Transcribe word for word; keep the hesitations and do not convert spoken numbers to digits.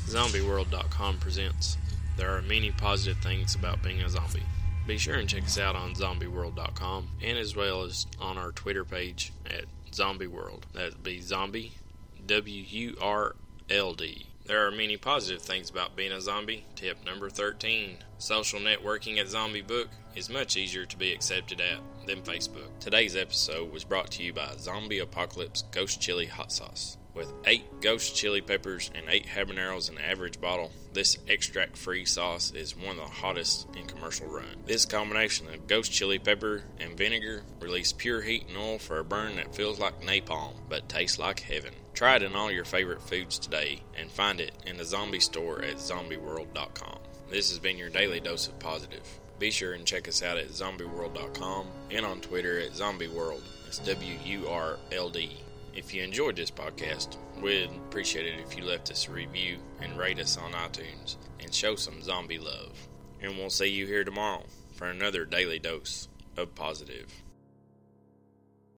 zombie world dot com presents There Are Many Positive Things About Being a Zombie. Be sure and check us out on zombie world dot com and as well as on our Twitter page at zombieworld. That would be zombie, W U R L D. There are many positive things about being a zombie. Tip number thirteen. Social networking at Zombie Book is much easier to be accepted at than Facebook. Today's episode was brought to you by Zombie Apocalypse Ghost Chili Hot Sauce. With eight ghost chili peppers and eight habaneros in the average bottle, this extract-free sauce is one of the hottest in commercial run. This combination of ghost chili pepper and vinegar releases pure heat and oil for a burn that feels like napalm, but tastes like heaven. Try it in all your favorite foods today and find it in the zombie store at zombie world dot com. This has been your daily dose of positive. Be sure and check us out at zombie world dot com and on Twitter at zombieworld. It's W U R L D. If you enjoyed this podcast, we'd appreciate it if you left us a review and rate us on iTunes and show some zombie love. And we'll see you here tomorrow for another daily dose of positive.